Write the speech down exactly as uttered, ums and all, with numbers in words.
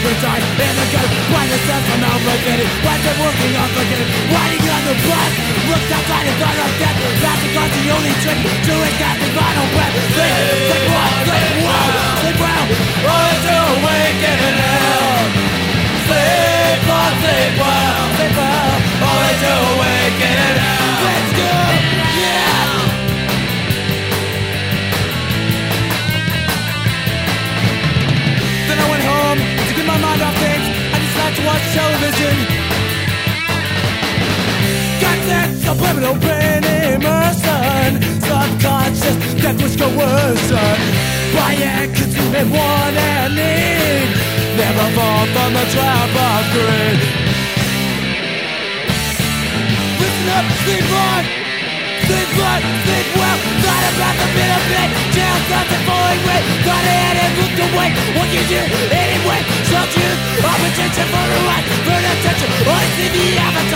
the time in the gut. Why the sense I'm obligated? Why's it working obligated? Riding on the bus, looked outside and thought of death. That's because the only trick to it got the final breath. Sleep, sleep well, sleep well, sleep well. Only to awaken in hell. Sleep well, sleep well, sleep well. Only to awaken in hell. Let's go, yeah. Then I went home to get my mind off things. I just like to watch television. Got that subliminal brain immersion. Subconscious death wish coercion. Buy and consume and want and need. Never fall from the trap of greed. Listen up, sleep on. Sleep on, sleep well. Thought about the bit of it. Jail something falling away. Thought I had it looked away. What you do anyway? Shall choose. Opposition for the right. Burn attention. I see the avatar.